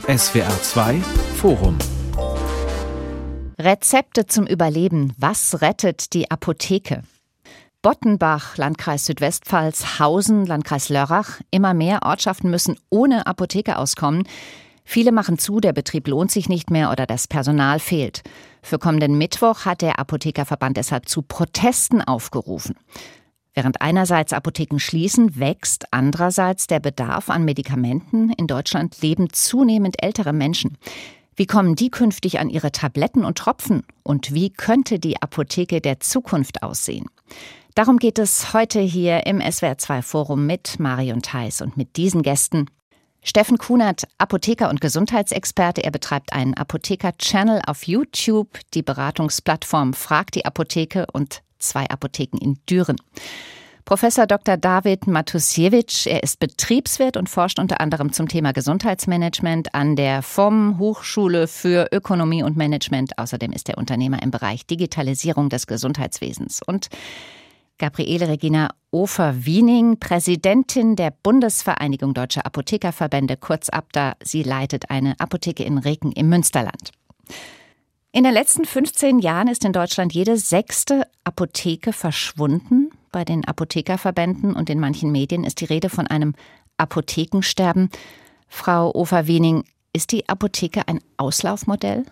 SWR 2 Forum. Rezepte zum Überleben. Was rettet die Apotheke? Bottenbach, Landkreis Südwestpfalz, Hausen, Landkreis Lörrach. Immer mehr Ortschaften müssen ohne Apotheke auskommen. Viele machen zu, der Betrieb lohnt sich nicht mehr oder das Personal fehlt. Für kommenden Mittwoch hat der Apothekerverband deshalb zu Protesten aufgerufen. Während einerseits Apotheken schließen, wächst andererseits der Bedarf an Medikamenten. In Deutschland leben zunehmend ältere Menschen. Wie kommen die künftig an ihre Tabletten und Tropfen? Und wie könnte die Apotheke der Zukunft aussehen? Darum geht es heute hier im SWR 2 Forum mit Marion Theis und mit diesen Gästen. Steffen Kunert, Apotheker und Gesundheitsexperte. Er betreibt einen Apotheker-Channel auf YouTube, die Beratungsplattform Frag die Apotheke und 2 Apotheken in Düren. Professor Dr. David Matusiewicz, er ist Betriebswirt und forscht unter anderem zum Thema Gesundheitsmanagement an der FOM Hochschule für Ökonomie und Management. Außerdem ist er Unternehmer im Bereich Digitalisierung des Gesundheitswesens. Und Gabriele Regina Ofer-Wiening, Präsidentin der Bundesvereinigung Deutscher Apothekerverbände, kurz ABDA. Sie leitet eine Apotheke in Reken im Münsterland. In den letzten 15 Jahren ist in Deutschland jede 6. Apotheke verschwunden. Bei den Apothekerverbänden und in manchen Medien ist die Rede von einem Apothekensterben. Frau Ofer-Wiening, ist die Apotheke ein Auslaufmodell?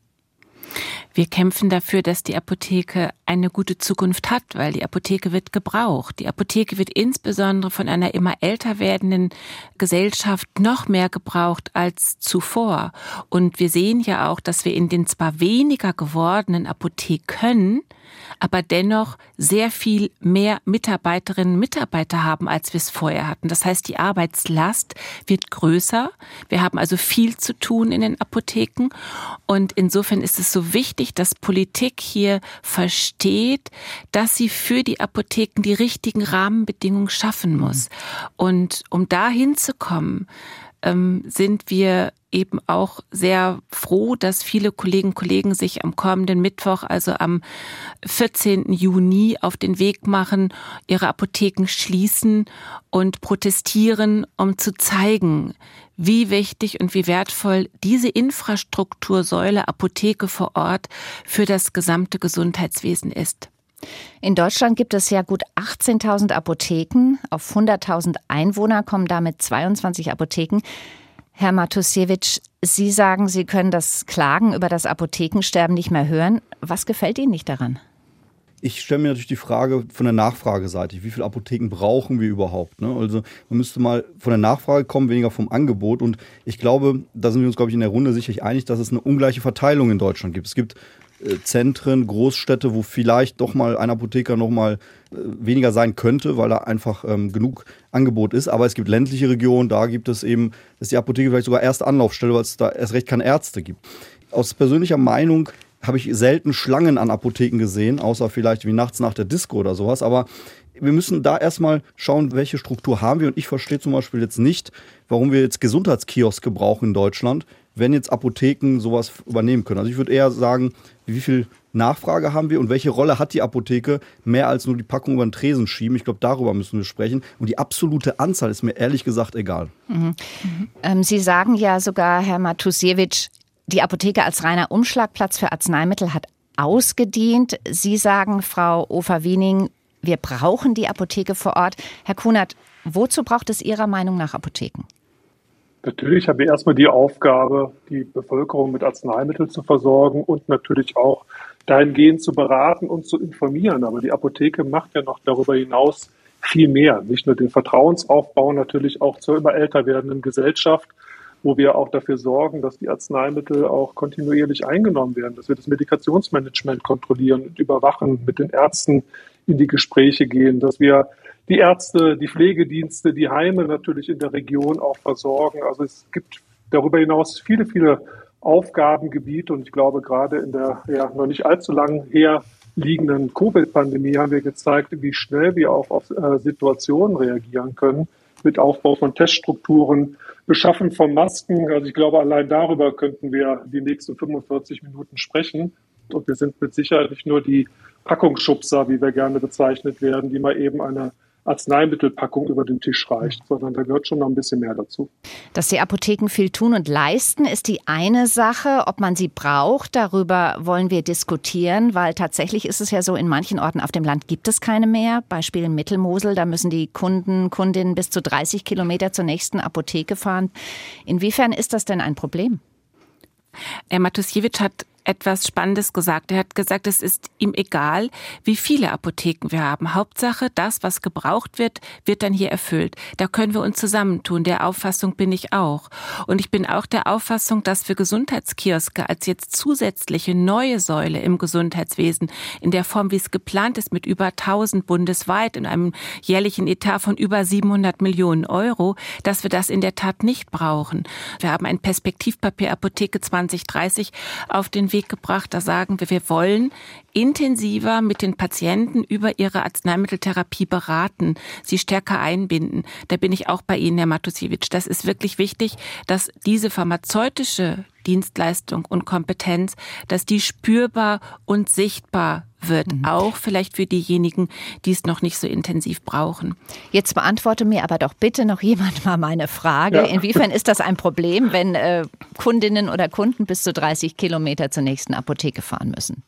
Wir kämpfen dafür, dass die Apotheke eine gute Zukunft hat, weil die Apotheke wird gebraucht. Die Apotheke wird insbesondere von einer immer älter werdenden Gesellschaft noch mehr gebraucht als zuvor. Und wir sehen ja auch, dass wir in den zwar weniger gewordenen Apotheken, aber dennoch sehr viel mehr Mitarbeiterinnen und Mitarbeiter haben, als wir es vorher hatten. Das heißt, die Arbeitslast wird größer. Wir haben also viel zu tun in den Apotheken. Und insofern ist es so wichtig, dass Politik hier versteht, dass sie für die Apotheken die richtigen Rahmenbedingungen schaffen muss. Und um da hinzukommen, sind wir eben auch sehr froh, dass viele Kolleginnen und Kollegen sich am kommenden Mittwoch, also am 14. Juni, auf den Weg machen, ihre Apotheken schließen und protestieren, um zu zeigen, wie wichtig und wie wertvoll diese Infrastruktursäule Apotheke vor Ort für das gesamte Gesundheitswesen ist. In Deutschland gibt es ja gut 18.000 Apotheken. Auf 100.000 Einwohner kommen damit 22 Apotheken. Herr Matusiewicz, Sie sagen, Sie können das Klagen über das Apothekensterben nicht mehr hören. Was gefällt Ihnen nicht daran? Ich stelle mir natürlich die Frage von der Nachfrageseite. Wie viele Apotheken brauchen wir überhaupt? Ne? Also man müsste mal von der Nachfrage kommen, weniger vom Angebot. Und ich glaube, da sind wir uns, glaube ich, in der Runde sicherlich einig, dass es eine ungleiche Verteilung in Deutschland gibt. Es gibt Zentren, Großstädte, wo vielleicht doch mal ein Apotheker noch mal weniger sein könnte, weil da einfach genug Angebot ist. Aber es gibt ländliche Regionen, da gibt es eben, ist die Apotheke vielleicht sogar erste Anlaufstelle, weil es da erst recht keine Ärzte gibt. Aus persönlicher Meinung habe ich selten Schlangen an Apotheken gesehen, außer vielleicht wie nachts nach der Disco oder sowas. Aber wir müssen da erstmal schauen, welche Struktur haben wir. Und ich verstehe zum Beispiel jetzt nicht, warum wir jetzt Gesundheitskioske brauchen in Deutschland, wenn jetzt Apotheken sowas übernehmen können. Also ich würde eher sagen, wie viel Nachfrage haben wir und welche Rolle hat die Apotheke, mehr als nur die Packung über den Tresen schieben. Ich glaube, darüber müssen wir sprechen. Und die absolute Anzahl ist mir ehrlich gesagt egal. Sie sagen ja sogar, Herr Matusiewicz, die Apotheke als reiner Umschlagplatz für Arzneimittel hat ausgedient. Sie sagen, Frau Ofer-Wiening, wir brauchen die Apotheke vor Ort. Herr Kunert, wozu braucht es Ihrer Meinung nach Apotheken? Natürlich haben wir erstmal die Aufgabe, die Bevölkerung mit Arzneimitteln zu versorgen und natürlich auch dahingehend zu beraten und zu informieren. Aber die Apotheke macht ja noch darüber hinaus viel mehr. Nicht nur den Vertrauensaufbau, natürlich auch zur immer älter werdenden Gesellschaft, wo wir auch dafür sorgen, dass die Arzneimittel auch kontinuierlich eingenommen werden, dass wir das Medikationsmanagement kontrollieren und überwachen, mit den Ärzten in die Gespräche gehen, dass wir die Ärzte, die Pflegedienste, die Heime natürlich in der Region auch versorgen. Also es gibt darüber hinaus viele, viele Aufgabengebiete und ich glaube, gerade in der noch nicht allzu lang herliegenden Covid-Pandemie haben wir gezeigt, wie schnell wir auch auf Situationen reagieren können mit Aufbau von Teststrukturen, Beschaffen von Masken. Also ich glaube, allein darüber könnten wir die nächsten 45 Minuten sprechen. Und wir sind mit Sicherheit nicht nur die Packungsschubser, wie wir gerne bezeichnet werden, die mal eben eine Arzneimittelpackung über den Tisch reicht, sondern da gehört schon noch ein bisschen mehr dazu. Dass die Apotheken viel tun und leisten, ist die eine Sache. Ob man sie braucht, darüber wollen wir diskutieren, weil tatsächlich ist es ja so, in manchen Orten auf dem Land gibt es keine mehr. Beispiel Mittelmosel, da müssen die Kundinnen bis zu 30 Kilometer zur nächsten Apotheke fahren. Inwiefern ist das denn ein Problem? Herr Matusiewicz hat etwas Spannendes gesagt. Er hat gesagt, es ist ihm egal, wie viele Apotheken wir haben. Hauptsache, das, was gebraucht wird, wird dann hier erfüllt. Da können wir uns zusammentun. Der Auffassung bin ich auch. Und ich bin auch der Auffassung, dass wir Gesundheitskioske als jetzt zusätzliche neue Säule im Gesundheitswesen in der Form, wie es geplant ist, mit über 1000 bundesweit in einem jährlichen Etat von über 700 Millionen Euro, dass wir das in der Tat nicht brauchen. Wir haben ein Perspektivpapier Apotheke 2030 auf den Weg gebracht. Da sagen wir wollen intensiver mit den Patienten über ihre Arzneimitteltherapie beraten, sie stärker einbinden. Da bin ich auch bei Ihnen, Herr Matusiewicz. Das ist wirklich wichtig, dass diese pharmazeutische Dienstleistung und Kompetenz, dass die spürbar und sichtbar wird, auch vielleicht für diejenigen, die es noch nicht so intensiv brauchen. Jetzt beantworte mir aber doch bitte noch jemand mal meine Frage. Ja. Inwiefern ist das ein Problem, wenn Kundinnen oder Kunden bis zu 30 Kilometer zur nächsten Apotheke fahren müssen?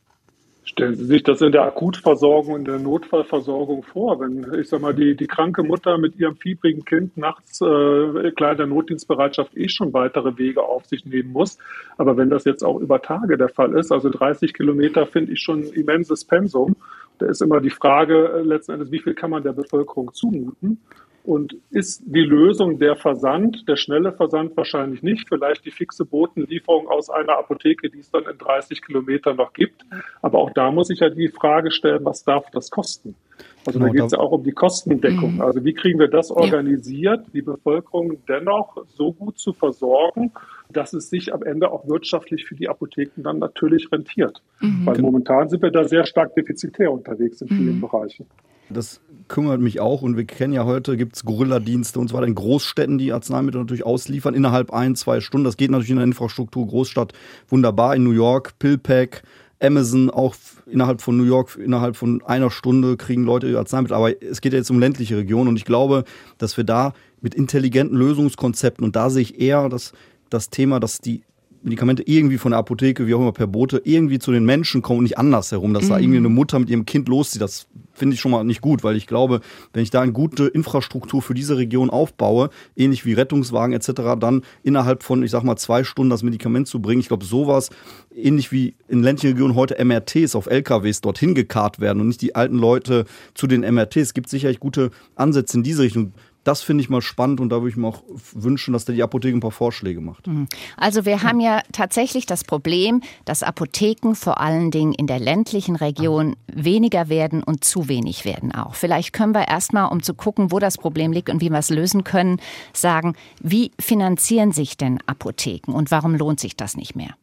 Stellen Sie sich das in der Akutversorgung, in der Notfallversorgung vor, wenn, ich sag mal, die kranke Mutter mit ihrem fiebrigen Kind nachts, klar, der Notdienstbereitschaft schon weitere Wege auf sich nehmen muss. Aber wenn das jetzt auch über Tage der Fall ist, also 30 Kilometer finde ich schon ein immenses Pensum. Da ist immer die Frage letzten Endes, wie viel kann man der Bevölkerung zumuten? Und ist die Lösung der Versand, der schnelle Versand wahrscheinlich nicht, vielleicht die fixe Botenlieferung aus einer Apotheke, die es dann in 30 Kilometern noch gibt. Aber auch da muss ich ja die Frage stellen, was darf das kosten? Also da geht es ja auch um die Kostendeckung. Also wie kriegen wir das organisiert, die Bevölkerung dennoch so gut zu versorgen, dass es sich am Ende auch wirtschaftlich für die Apotheken dann natürlich rentiert. Weil momentan sind wir da sehr stark defizitär unterwegs in vielen Bereichen. Das kümmert mich auch und wir kennen ja heute, gibt es Gorilla-Dienste und so weiter in Großstädten, die Arzneimittel natürlich ausliefern, innerhalb 1-2 Stunden. Das geht natürlich in der Infrastruktur Großstadt wunderbar. In New York, PillPack, Amazon, auch innerhalb von New York, innerhalb von einer Stunde kriegen Leute ihre Arzneimittel. Aber es geht ja jetzt um ländliche Regionen und ich glaube, dass wir da mit intelligenten Lösungskonzepten, und da sehe ich eher das Thema, dass die Medikamente irgendwie von der Apotheke, wie auch immer per Bote, irgendwie zu den Menschen kommen und nicht andersherum, dass da irgendwie eine Mutter mit ihrem Kind loszieht. Das finde ich schon mal nicht gut, weil ich glaube, wenn ich da eine gute Infrastruktur für diese Region aufbaue, ähnlich wie Rettungswagen etc., dann innerhalb von, ich sag mal, 2 Stunden das Medikament zu bringen, ich glaube, sowas, ähnlich wie in ländlichen Regionen heute MRTs auf LKWs dorthin gekarrt werden und nicht die alten Leute zu den MRTs, gibt sicherlich gute Ansätze in diese Richtung. Das finde ich mal spannend und da würde ich mir auch wünschen, dass da die Apotheke ein paar Vorschläge macht. Also wir haben ja tatsächlich das Problem, dass Apotheken vor allen Dingen in der ländlichen Region weniger werden und zu wenig werden auch. Vielleicht können wir erstmal, um zu gucken, wo das Problem liegt und wie wir es lösen können, sagen, wie finanzieren sich denn Apotheken und warum lohnt sich das nicht mehr?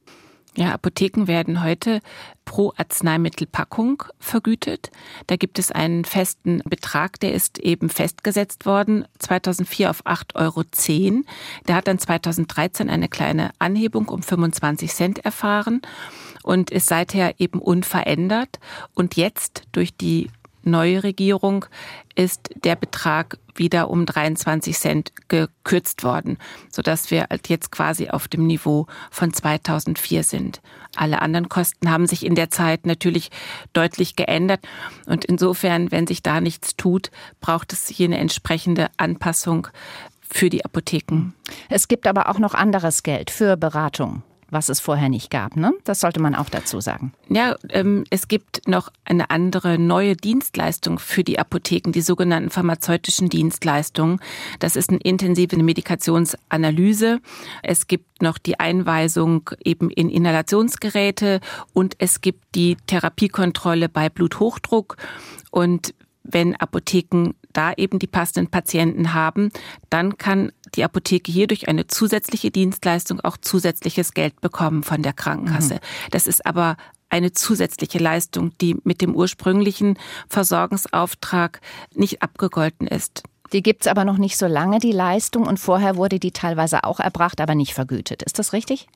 Ja, Apotheken werden heute pro Arzneimittelpackung vergütet. Da gibt es einen festen Betrag, der ist eben festgesetzt worden, 2004 auf 8,10 €. Der hat dann 2013 eine kleine Anhebung um 25 Cent erfahren und ist seither eben unverändert. Und jetzt durch die neue Regierung ist der Betrag wieder um 23 Cent gekürzt worden, sodass wir jetzt quasi auf dem Niveau von 2004 sind. Alle anderen Kosten haben sich in der Zeit natürlich deutlich geändert. Und insofern, wenn sich da nichts tut, braucht es hier eine entsprechende Anpassung für die Apotheken. Es gibt aber auch noch anderes Geld für Beratung, was es vorher nicht gab, ne? Das sollte man auch dazu sagen. Ja, es gibt noch eine andere neue Dienstleistung für die Apotheken, die sogenannten pharmazeutischen Dienstleistungen. Das ist eine intensive Medikationsanalyse. Es gibt noch die Einweisung eben in Inhalationsgeräte und es gibt die Therapiekontrolle bei Bluthochdruck. Und wenn Apotheken da eben die passenden Patienten haben, dann kann die Apotheke hier durch eine zusätzliche Dienstleistung auch zusätzliches Geld bekommen von der Krankenkasse. Das ist aber eine zusätzliche Leistung, die mit dem ursprünglichen Versorgungsauftrag nicht abgegolten ist. Die gibt's aber noch nicht so lange, die Leistung, und vorher wurde die teilweise auch erbracht, aber nicht vergütet. Ist das richtig?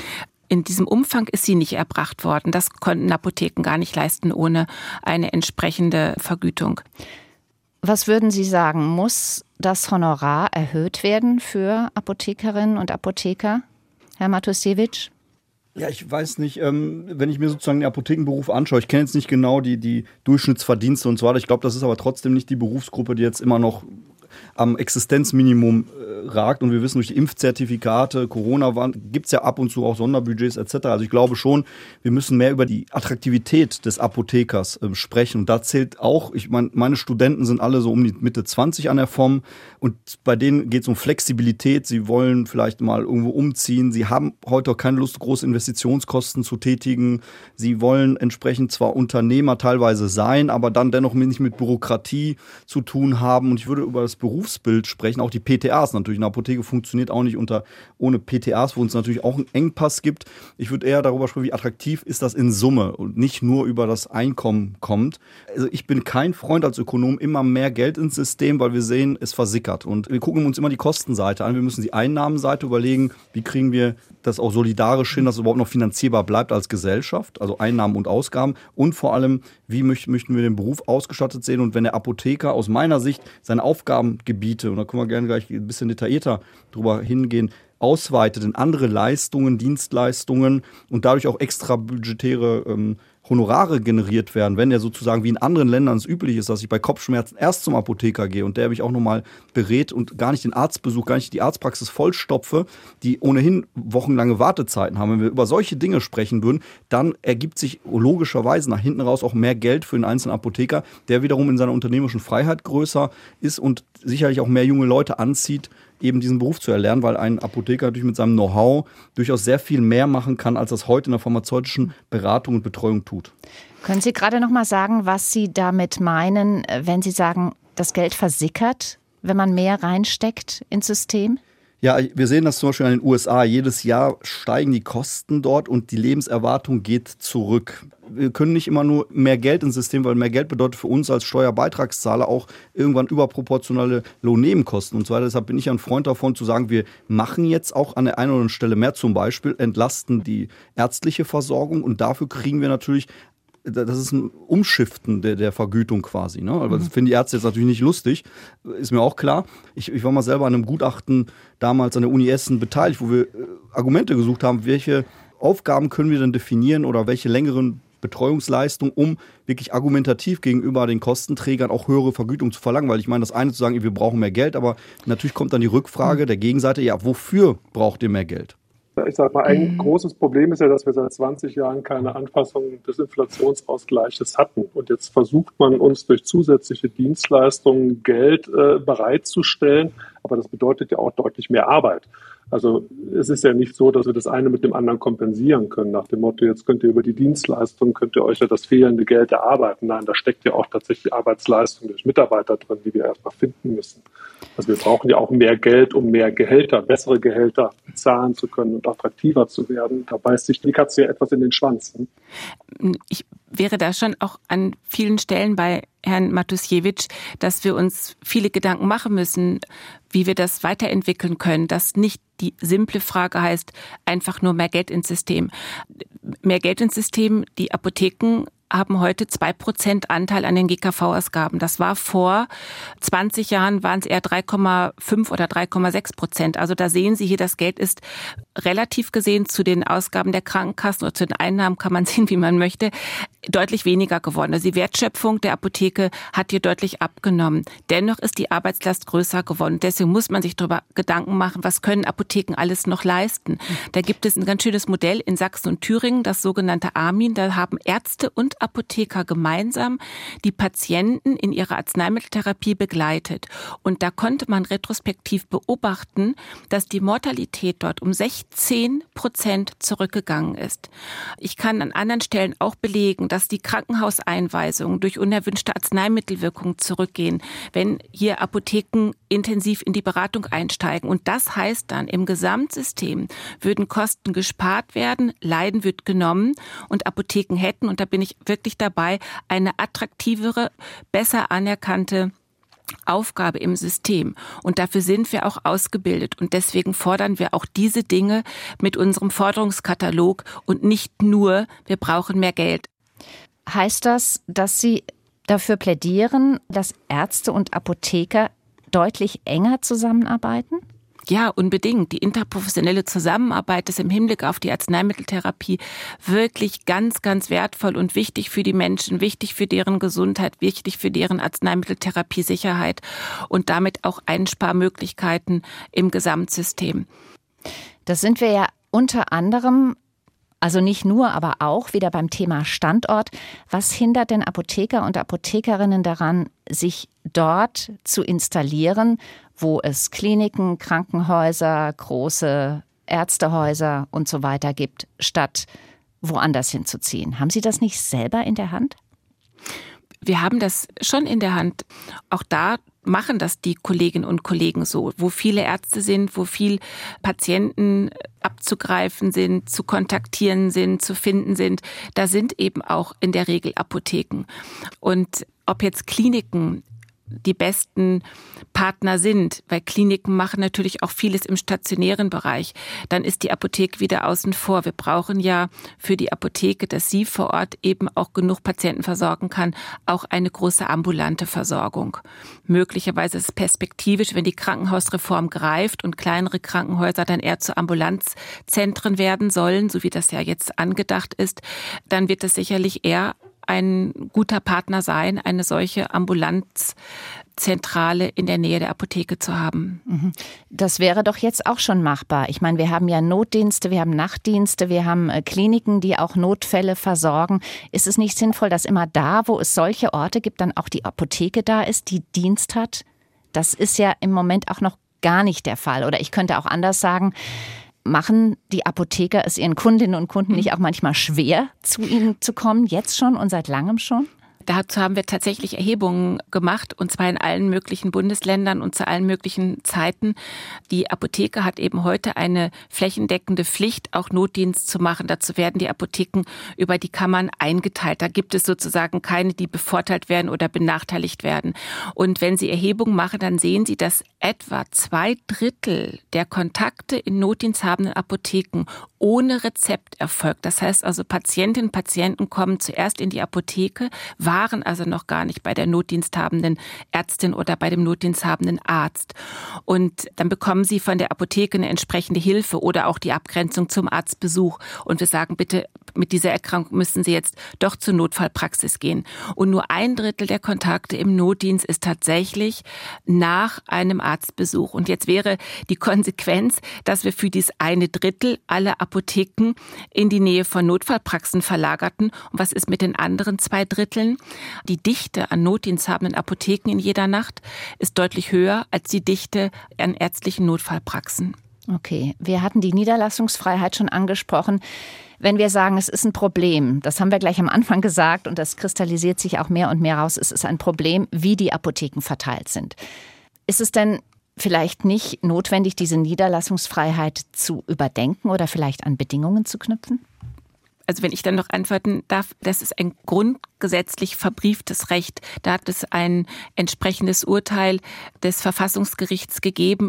In diesem Umfang ist sie nicht erbracht worden. Das konnten Apotheken gar nicht leisten ohne eine entsprechende Vergütung. Was würden Sie sagen, muss das Honorar erhöht werden für Apothekerinnen und Apotheker, Herr Matusiewicz? Ja, ich weiß nicht, wenn ich mir sozusagen den Apothekenberuf anschaue, ich kenne jetzt nicht genau die Durchschnittsverdienste und so weiter. Ich glaube, das ist aber trotzdem nicht die Berufsgruppe, die jetzt immer noch am Existenzminimum ragt. Und wir wissen, durch die Impfzertifikate, Corona, gibt es ja ab und zu auch Sonderbudgets etc. Also ich glaube schon, wir müssen mehr über die Attraktivität des Apothekers sprechen. Und da zählt auch, meine Studenten sind alle so um die Mitte 20 an der FOM. Und bei denen geht es um Flexibilität. Sie wollen vielleicht mal irgendwo umziehen. Sie haben heute auch keine Lust, große Investitionskosten zu tätigen. Sie wollen entsprechend zwar Unternehmer teilweise sein, aber dann dennoch nicht mit Bürokratie zu tun haben. Und ich würde über das Berufsbild sprechen, auch die PTAs natürlich. Eine Apotheke funktioniert auch nicht ohne PTAs, wo es natürlich auch einen Engpass gibt. Ich würde eher darüber sprechen, wie attraktiv ist das in Summe und nicht nur über das Einkommen kommt. Also ich bin kein Freund als Ökonom, immer mehr Geld ins System, weil wir sehen, es versickert. Und wir gucken uns immer die Kostenseite an. Wir müssen die Einnahmenseite überlegen, wie kriegen wir das auch solidarisch hin, dass es überhaupt noch finanzierbar bleibt als Gesellschaft, also Einnahmen und Ausgaben. Und vor allem, wie möchten wir den Beruf ausgestattet sehen? Und wenn der Apotheker aus meiner Sicht seine Aufgabengebiete, und da können wir gerne gleich ein bisschen detaillierter drüber hingehen, ausweitet in andere Leistungen, Dienstleistungen und dadurch auch extra budgetäre Honorare generiert werden, wenn er sozusagen wie in anderen Ländern es üblich ist, dass ich bei Kopfschmerzen erst zum Apotheker gehe und der mich auch nochmal berät und gar nicht den Arztbesuch, gar nicht die Arztpraxis vollstopfe, die ohnehin wochenlange Wartezeiten haben. Wenn wir über solche Dinge sprechen würden, dann ergibt sich logischerweise nach hinten raus auch mehr Geld für den einzelnen Apotheker, der wiederum in seiner unternehmerischen Freiheit größer ist und sicherlich auch mehr junge Leute anzieht, eben diesen Beruf zu erlernen, weil ein Apotheker natürlich mit seinem Know-how durchaus sehr viel mehr machen kann, als das heute in der pharmazeutischen Beratung und Betreuung tut. Können Sie gerade noch mal sagen, was Sie damit meinen, wenn Sie sagen, das Geld versickert, wenn man mehr reinsteckt ins System? Ja, wir sehen das zum Beispiel in den USA. Jedes Jahr steigen die Kosten dort und die Lebenserwartung geht zurück. Wir können nicht immer nur mehr Geld ins System, weil mehr Geld bedeutet für uns als Steuerbeitragszahler auch irgendwann überproportionale Lohnnebenkosten und so weiter. Deshalb bin ich ein Freund davon zu sagen, wir machen jetzt auch an der einen oder anderen Stelle mehr, zum Beispiel entlasten die ärztliche Versorgung und dafür kriegen wir natürlich, das ist ein Umschiften der Vergütung quasi. Ne? Aber das finden die Ärzte jetzt natürlich nicht lustig, ist mir auch klar. Ich war mal selber an einem Gutachten damals an der Uni Essen beteiligt, wo wir Argumente gesucht haben, welche Aufgaben können wir denn definieren oder welche längeren Betreuungsleistung, um wirklich argumentativ gegenüber den Kostenträgern auch höhere Vergütung zu verlangen. Weil ich meine, das eine zu sagen, wir brauchen mehr Geld, aber natürlich kommt dann die Rückfrage der Gegenseite, ja, wofür braucht ihr mehr Geld? Ich sage mal, ein großes Problem ist ja, dass wir seit 20 Jahren keine Anpassung des Inflationsausgleiches hatten. Und jetzt versucht man uns durch zusätzliche Dienstleistungen Geld bereitzustellen. Aber das bedeutet ja auch deutlich mehr Arbeit. Also es ist ja nicht so, dass wir das eine mit dem anderen kompensieren können. Nach dem Motto, jetzt könnt ihr über die Dienstleistung, könnt ihr euch ja das fehlende Geld erarbeiten. Nein, da steckt ja auch tatsächlich Arbeitsleistung durch Mitarbeiter drin, die wir erstmal finden müssen. Also wir brauchen ja auch mehr Geld, um mehr Gehälter, bessere Gehälter bezahlen zu können und attraktiver zu werden. Da beißt sich die Katze ja etwas in den Schwanz. Ich wäre da schon auch an vielen Stellen bei Herrn Matusiewicz, dass wir uns viele Gedanken machen müssen, wie wir das weiterentwickeln können, dass nicht die simple Frage heißt, einfach nur mehr Geld ins System. Mehr Geld ins System, die Apotheken haben heute 2% Anteil an den GKV-Ausgaben. Das war vor 20 Jahren, waren es eher 3,5 oder 3,6%. Also da sehen Sie hier, das Geld ist relativ gesehen zu den Ausgaben der Krankenkassen oder zu den Einnahmen, kann man sehen, wie man möchte, deutlich weniger geworden. Also die Wertschöpfung der Apotheke hat hier deutlich abgenommen. Dennoch ist die Arbeitslast größer geworden. Deswegen muss man sich darüber Gedanken machen, was können Apotheken alles noch leisten. Da gibt es ein ganz schönes Modell in Sachsen und Thüringen, das sogenannte AMIN. Da haben Ärzte und Apotheker gemeinsam die Patienten in ihrer Arzneimitteltherapie begleitet. Und da konnte man retrospektiv beobachten, dass die Mortalität dort um 16% zurückgegangen ist. Ich kann an anderen Stellen auch belegen, dass die Krankenhauseinweisungen durch unerwünschte Arzneimittelwirkungen zurückgehen, wenn hier Apotheken intensiv in die Beratung einsteigen. Und das heißt dann, im Gesamtsystem würden Kosten gespart werden, Leiden wird genommen und Apotheken hätten, und da bin ich wirklich dabei, eine attraktivere, besser anerkannte Aufgabe im System. Und dafür sind wir auch ausgebildet. Und deswegen fordern wir auch diese Dinge mit unserem Forderungskatalog und nicht nur, wir brauchen mehr Geld. Heißt das, dass Sie dafür plädieren, dass Ärzte und Apotheker deutlich enger zusammenarbeiten? Ja, unbedingt. Die interprofessionelle Zusammenarbeit ist im Hinblick auf die Arzneimitteltherapie wirklich ganz, ganz wertvoll und wichtig für die Menschen, wichtig für deren Gesundheit, wichtig für deren Arzneimitteltherapiesicherheit und damit auch Einsparmöglichkeiten im Gesamtsystem. Das sind wir ja unter anderem, also nicht nur, aber auch wieder beim Thema Standort. Was hindert denn Apotheker und Apothekerinnen daran, sich dort zu installieren, wo es Kliniken, Krankenhäuser, große Ärztehäuser und so weiter gibt, statt woanders hinzuziehen? Haben Sie das nicht selber in der Hand? Wir haben das schon in der Hand. Auch da machen das die Kolleginnen und Kollegen so, wo viele Ärzte sind, wo viel Patienten abzugreifen sind, zu kontaktieren sind, zu finden sind. Da sind eben auch in der Regel Apotheken. Und ob jetzt Kliniken die besten Partner sind, weil Kliniken machen natürlich auch vieles im stationären Bereich, dann ist die Apotheke wieder außen vor. Wir brauchen ja für die Apotheke, dass sie vor Ort eben auch genug Patienten versorgen kann, auch eine große ambulante Versorgung. Möglicherweise ist es perspektivisch, wenn die Krankenhausreform greift und kleinere Krankenhäuser dann eher zu Ambulanzzentren werden sollen, so wie das ja jetzt angedacht ist, dann wird es sicherlich eher ein guter Partner sein, eine solche Ambulanzzentrale in der Nähe der Apotheke zu haben. Das wäre doch jetzt auch schon machbar. Ich meine, wir haben ja Notdienste, wir haben Nachtdienste, wir haben Kliniken, die auch Notfälle versorgen. Ist es nicht sinnvoll, dass immer da, wo es solche Orte gibt, dann auch die Apotheke da ist, die Dienst hat? Das ist ja im Moment auch noch gar nicht der Fall. Oder ich könnte auch anders sagen, machen die Apotheker es ihren Kundinnen und Kunden nicht auch manchmal schwer, zu ihnen zu kommen, jetzt schon und seit langem schon? Dazu haben wir tatsächlich Erhebungen gemacht, und zwar in allen möglichen Bundesländern und zu allen möglichen Zeiten. Die Apotheke hat eben heute eine flächendeckende Pflicht, auch Notdienst zu machen. Dazu werden die Apotheken über die Kammern eingeteilt. Da gibt es sozusagen keine, die bevorteilt werden oder benachteiligt werden. Und wenn Sie Erhebungen machen, dann sehen Sie, dass etwa 2/3 der Kontakte in notdiensthabenden Apotheken ohne Rezept erfolgt. Das heißt also, Patientinnen und Patienten kommen zuerst in die Apotheke, waren also noch gar nicht bei der notdiensthabenden Ärztin oder bei dem notdiensthabenden Arzt. Und dann bekommen sie von der Apotheke eine entsprechende Hilfe oder auch die Abgrenzung zum Arztbesuch. Und wir sagen, bitte, mit dieser Erkrankung müssen Sie jetzt doch zur Notfallpraxis gehen. Und nur 1/3 der Kontakte im Notdienst ist tatsächlich nach einem Arztbesuch. Und jetzt wäre die Konsequenz, dass wir für dieses 1/3 alle Apotheken in die Nähe von Notfallpraxen verlagerten. Und was ist mit den anderen 2/3? Die Dichte an notdiensthabenden Apotheken in jeder Nacht ist deutlich höher als die Dichte an ärztlichen Notfallpraxen. Okay, wir hatten die Niederlassungsfreiheit schon angesprochen. Wenn wir sagen, es ist ein Problem, das haben wir gleich am Anfang gesagt und das kristallisiert sich auch mehr und mehr raus, es ist ein Problem, wie die Apotheken verteilt sind. Ist es denn vielleicht nicht notwendig, diese Niederlassungsfreiheit zu überdenken oder vielleicht an Bedingungen zu knüpfen? Also wenn ich dann noch antworten darf, das ist ein grundgesetzlich verbrieftes Recht. Da hat es ein entsprechendes Urteil des Verfassungsgerichts gegeben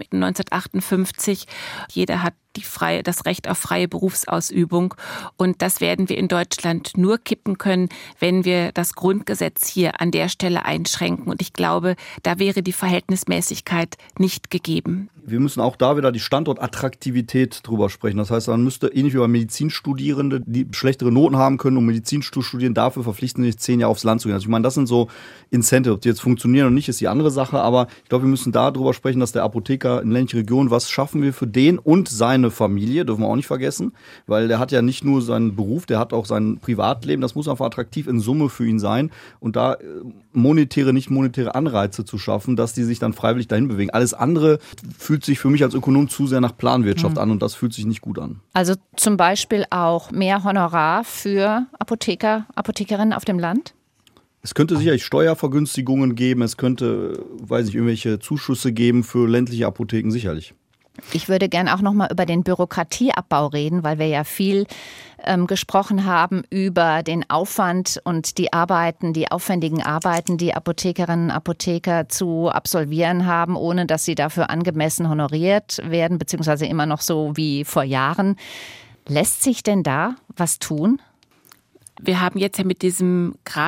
1958. Jeder hat das Recht auf freie Berufsausübung. Und das werden wir in Deutschland nur kippen können, wenn wir das Grundgesetz hier an der Stelle einschränken. Und ich glaube, da wäre die Verhältnismäßigkeit nicht gegeben. Wir müssen auch da wieder die Standortattraktivität drüber sprechen. Das heißt, man müsste ähnlich wie bei Medizinstudierende, die schlechtere Noten haben können, um Medizin zu studieren, dafür verpflichten sich 10 Jahre aufs Land zu gehen. Also ich meine, das sind so Incentives. Ob die jetzt funktionieren oder nicht, ist die andere Sache. Aber ich glaube, wir müssen da drüber sprechen, dass der Apotheker in ländlichen Regionen, was schaffen wir für den und seine Familie, dürfen wir auch nicht vergessen. Weil der hat ja nicht nur seinen Beruf, der hat auch sein Privatleben. Das muss einfach attraktiv in Summe für ihn sein. Und da monetäre, nicht monetäre Anreize zu schaffen, dass die sich dann freiwillig dahin bewegen. Alles andere fühlt sich für mich als Ökonom zu sehr nach Planwirtschaft an und das fühlt sich nicht gut an. Also zum Beispiel auch mehr Honorar für Apotheker, Apothekerinnen auf dem Land? Es könnte sicherlich Steuervergünstigungen geben, es könnte, irgendwelche Zuschüsse geben für ländliche Apotheken, sicherlich. Ich würde gern auch noch mal über den Bürokratieabbau reden, weil wir ja viel gesprochen haben über den Aufwand und die aufwendigen Arbeiten, die Apothekerinnen und Apotheker zu absolvieren haben, ohne dass sie dafür angemessen honoriert werden, beziehungsweise immer noch so wie vor Jahren. Lässt sich denn da was tun? Wir haben jetzt ja mit diesem gerade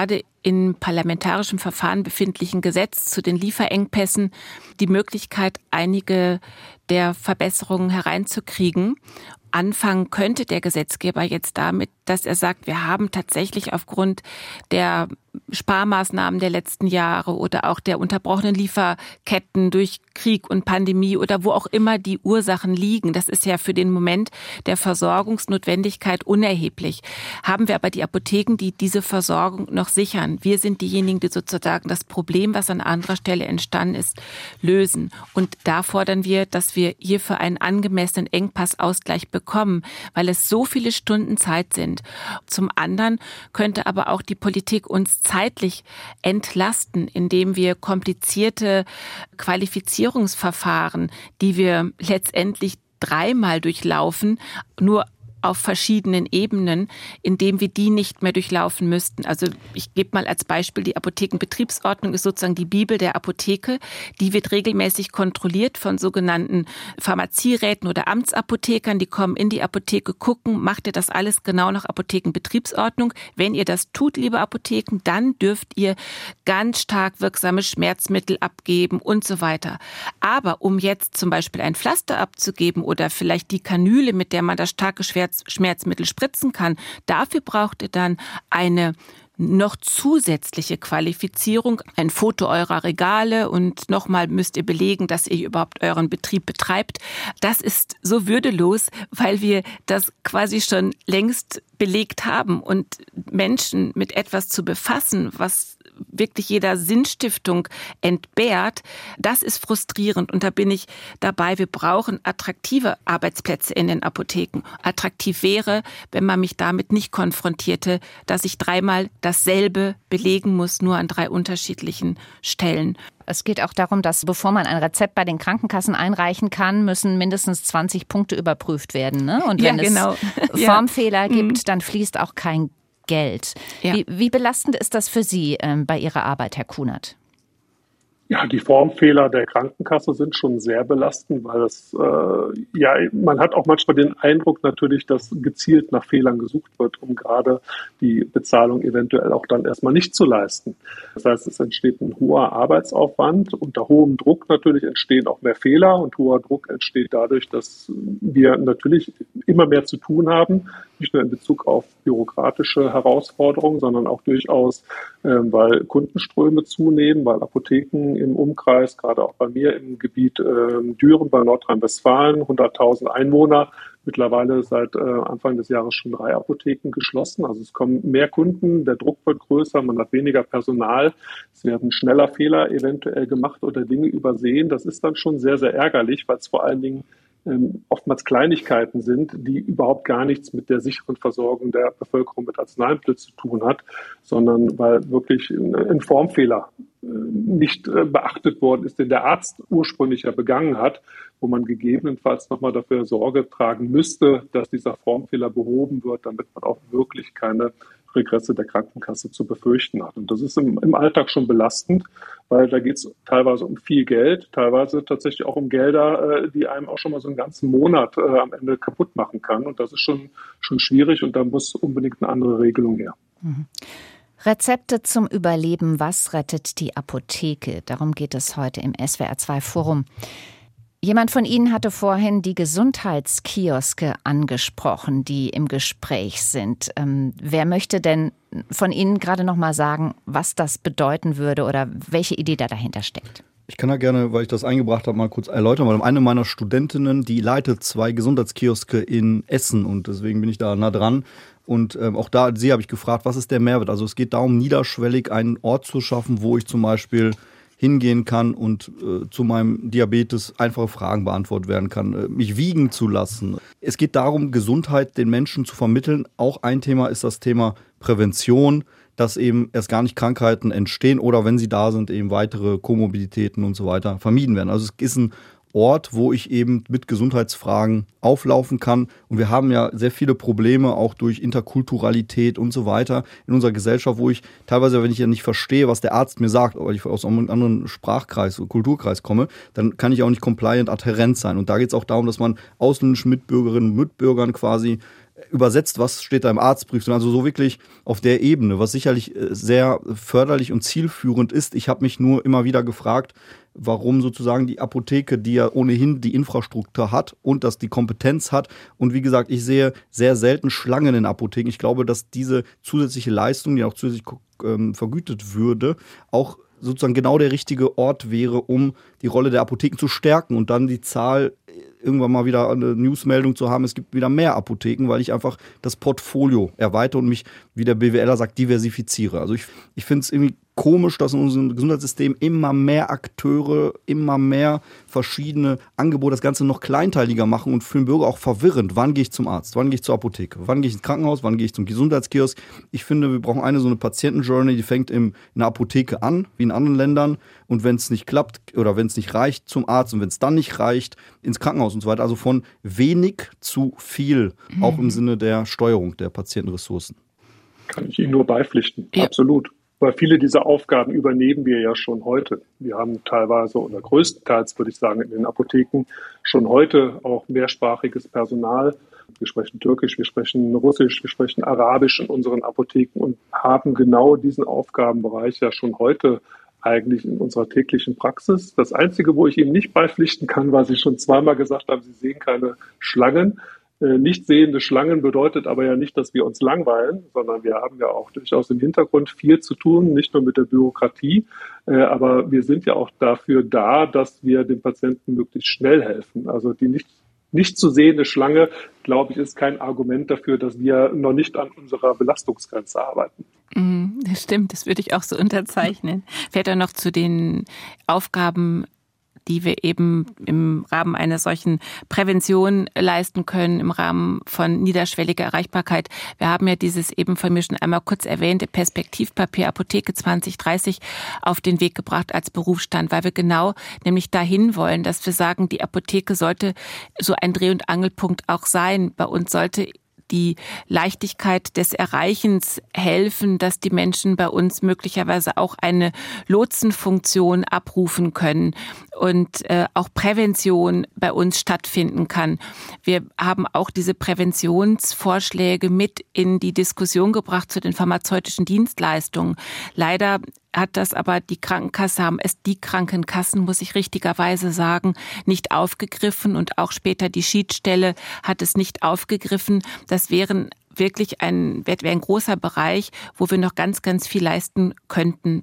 in parlamentarischem Verfahren befindlichen Gesetz zu den Lieferengpässen die Möglichkeit, einige der Verbesserungen hereinzukriegen. Anfangen könnte der Gesetzgeber jetzt damit, dass er sagt, wir haben tatsächlich aufgrund der Sparmaßnahmen der letzten Jahre oder auch der unterbrochenen Lieferketten durch Krieg und Pandemie oder wo auch immer die Ursachen liegen, das ist ja für den Moment der Versorgungsnotwendigkeit unerheblich, haben wir aber die Apotheken, die diese Versorgung noch sichern. Wir sind diejenigen, die sozusagen das Problem, was an anderer Stelle entstanden ist, lösen. Und da fordern wir, dass wir hierfür einen angemessenen Engpassausgleich bekommen, weil es so viele Stunden Zeit sind. Zum anderen könnte aber auch die Politik uns zeitlich entlasten, indem wir komplizierte Qualifizierungsverfahren, die wir letztendlich 3-mal durchlaufen, nur auf verschiedenen Ebenen, indem wir die nicht mehr durchlaufen müssten. Also ich gebe mal als Beispiel, die Apothekenbetriebsordnung ist sozusagen die Bibel der Apotheke. Die wird regelmäßig kontrolliert von sogenannten Pharmazieräten oder Amtsapothekern. Die kommen in die Apotheke, gucken, macht ihr das alles genau nach Apothekenbetriebsordnung? Wenn ihr das tut, liebe Apotheken, dann dürft ihr ganz stark wirksame Schmerzmittel abgeben und so weiter. Aber um jetzt zum Beispiel ein Pflaster abzugeben oder vielleicht die Kanüle, mit der man das starke Schmerzmittel spritzen kann, dafür braucht ihr dann eine noch zusätzliche Qualifizierung, ein Foto eurer Regale und nochmal müsst ihr belegen, dass ihr überhaupt euren Betrieb betreibt. Das ist so würdelos, weil wir das quasi schon längst belegt haben und Menschen mit etwas zu befassen, was wirklich jeder Sinnstiftung entbehrt, das ist frustrierend und da bin ich dabei. Wir brauchen attraktive Arbeitsplätze in den Apotheken. Attraktiv wäre, wenn man mich damit nicht konfrontierte, dass ich 3-mal dasselbe belegen muss, nur an 3 unterschiedlichen Stellen. Es geht auch darum, dass bevor man ein Rezept bei den Krankenkassen einreichen kann, müssen mindestens 20 Punkte überprüft werden. Ne? Und wenn es Formfehler gibt, dann fließt auch kein Geld. Ja. Wie belastend ist das für Sie bei Ihrer Arbeit, Herr Kunert? Ja, die Formfehler der Krankenkasse sind schon sehr belastend, weil das, man hat auch manchmal den Eindruck natürlich, dass gezielt nach Fehlern gesucht wird, um gerade die Bezahlung eventuell auch dann erstmal nicht zu leisten. Das heißt, es entsteht ein hoher Arbeitsaufwand. Unter hohem Druck natürlich entstehen auch mehr Fehler und hoher Druck entsteht dadurch, dass wir natürlich immer mehr zu tun haben, nicht nur in Bezug auf bürokratische Herausforderungen, sondern auch durchaus, weil Kundenströme zunehmen, weil Apotheken im Umkreis, gerade auch bei mir im Gebiet Düren bei Nordrhein-Westfalen, 100.000 Einwohner, mittlerweile seit Anfang des Jahres schon 3 Apotheken geschlossen. Also es kommen mehr Kunden, der Druck wird größer, man hat weniger Personal, es werden schneller Fehler eventuell gemacht oder Dinge übersehen. Das ist dann schon sehr, sehr ärgerlich, weil es vor allen Dingen oftmals Kleinigkeiten sind, die überhaupt gar nichts mit der sicheren Versorgung der Bevölkerung mit Arzneimitteln zu tun hat, sondern weil wirklich ein Formfehler nicht beachtet worden ist, den der Arzt ursprünglich ja begangen hat, wo man gegebenenfalls nochmal dafür Sorge tragen müsste, dass dieser Formfehler behoben wird, damit man auch wirklich keine Regresse der Krankenkasse zu befürchten hat. Und das ist im Alltag schon belastend, weil da geht es teilweise um viel Geld, teilweise tatsächlich auch um Gelder, die einem auch schon mal so einen ganzen Monat am Ende kaputt machen kann. Und das ist schon schwierig und da muss unbedingt eine andere Regelung her. Mhm. Rezepte zum Überleben, was rettet die Apotheke? Darum geht es heute im SWR2 Forum. Jemand von Ihnen hatte vorhin die Gesundheitskioske angesprochen, die im Gespräch sind. Wer möchte denn von Ihnen gerade noch mal sagen, was das bedeuten würde oder welche Idee da dahinter steckt? Ich kann da gerne, weil ich das eingebracht habe, mal kurz erläutern, weil eine meiner Studentinnen, die leitet 2 Gesundheitskioske in Essen und deswegen bin ich da nah dran. Und auch da, sie habe ich gefragt, was ist der Mehrwert? Also es geht darum, niederschwellig einen Ort zu schaffen, wo ich zum Beispiel hingehen kann und zu meinem Diabetes einfache Fragen beantwortet werden kann, mich wiegen zu lassen. Es geht darum, Gesundheit den Menschen zu vermitteln. Auch ein Thema ist das Thema Prävention, dass eben erst gar nicht Krankheiten entstehen oder wenn sie da sind, eben weitere Komorbiditäten und so weiter vermieden werden. Also es ist ein Ort, wo ich eben mit Gesundheitsfragen auflaufen kann. Und wir haben ja sehr viele Probleme, auch durch Interkulturalität und so weiter in unserer Gesellschaft, wo ich teilweise, wenn ich ja nicht verstehe, was der Arzt mir sagt, weil ich aus einem anderen Sprachkreis, Kulturkreis komme, dann kann ich auch nicht compliant adhärent sein. Und da geht es auch darum, dass man ausländischen Mitbürgerinnen und Mitbürgern quasi übersetzt, was steht da im Arztbrief, sondern also so wirklich auf der Ebene, was sicherlich sehr förderlich und zielführend ist. Ich habe mich nur immer wieder gefragt, warum sozusagen die Apotheke, die ja ohnehin die Infrastruktur hat und das die Kompetenz hat. Und wie gesagt, ich sehe sehr selten Schlangen in Apotheken. Ich glaube, dass diese zusätzliche Leistung, die auch zusätzlich vergütet würde, auch sozusagen genau der richtige Ort wäre, um die Rolle der Apotheken zu stärken und dann die Zahl irgendwann mal wieder eine Newsmeldung zu haben, es gibt wieder mehr Apotheken, weil ich einfach das Portfolio erweitere und mich, wie der BWLer sagt, diversifiziere. Also ich finde es irgendwie komisch, dass in unserem Gesundheitssystem immer mehr Akteure, immer mehr verschiedene Angebote das Ganze noch kleinteiliger machen und für den Bürger auch verwirrend. Wann gehe ich zum Arzt? Wann gehe ich zur Apotheke? Wann gehe ich ins Krankenhaus? Wann gehe ich zum Gesundheitskiosk? Ich finde, wir brauchen so eine Patientenjourney, die fängt in einer Apotheke an, wie in anderen Ländern. Und wenn es nicht klappt oder wenn es nicht reicht, zum Arzt. Und wenn es dann nicht reicht, ins Krankenhaus und so weiter. Also von wenig zu viel, auch im Sinne der Steuerung der Patientenressourcen. Kann ich Ihnen nur beipflichten, ja. Absolut. Weil viele dieser Aufgaben übernehmen wir ja schon heute. Wir haben teilweise oder größtenteils, würde ich sagen, in den Apotheken schon heute auch mehrsprachiges Personal. Wir sprechen Türkisch, wir sprechen Russisch, wir sprechen Arabisch in unseren Apotheken und haben genau diesen Aufgabenbereich ja schon heute eigentlich in unserer täglichen Praxis. Das Einzige, wo ich Ihnen nicht beipflichten kann, was Sie schon zweimal gesagt haben, Sie sehen keine Schlangen. Nicht sehende Schlangen bedeutet aber ja nicht, dass wir uns langweilen, sondern wir haben ja auch durchaus im Hintergrund viel zu tun, nicht nur mit der Bürokratie, aber wir sind ja auch dafür da, dass wir den Patienten möglichst schnell helfen. Also die nicht zu sehende Schlange, glaube ich, ist kein Argument dafür, dass wir noch nicht an unserer Belastungsgrenze arbeiten. Das stimmt, das würde ich auch so unterzeichnen. Fährt er noch zu den Aufgaben, die wir eben im Rahmen einer solchen Prävention leisten können, im Rahmen von niederschwelliger Erreichbarkeit. Wir haben ja dieses eben von mir schon einmal kurz erwähnte Perspektivpapier Apotheke 2030 auf den Weg gebracht als Berufsstand, weil wir genau nämlich dahin wollen, dass wir sagen, die Apotheke sollte so ein Dreh- und Angelpunkt auch sein. Bei uns sollte die Leichtigkeit des Erreichens helfen, dass die Menschen bei uns möglicherweise auch eine Lotsenfunktion abrufen können und auch Prävention bei uns stattfinden kann. Wir haben auch diese Präventionsvorschläge mit in die Diskussion gebracht zu den pharmazeutischen Dienstleistungen. Leider hat das aber die Krankenkassen, muss ich richtigerweise sagen, nicht aufgegriffen und auch später die Schiedsstelle hat es nicht aufgegriffen. Das wäre wirklich ein großer Bereich, wo wir noch ganz, ganz viel leisten könnten.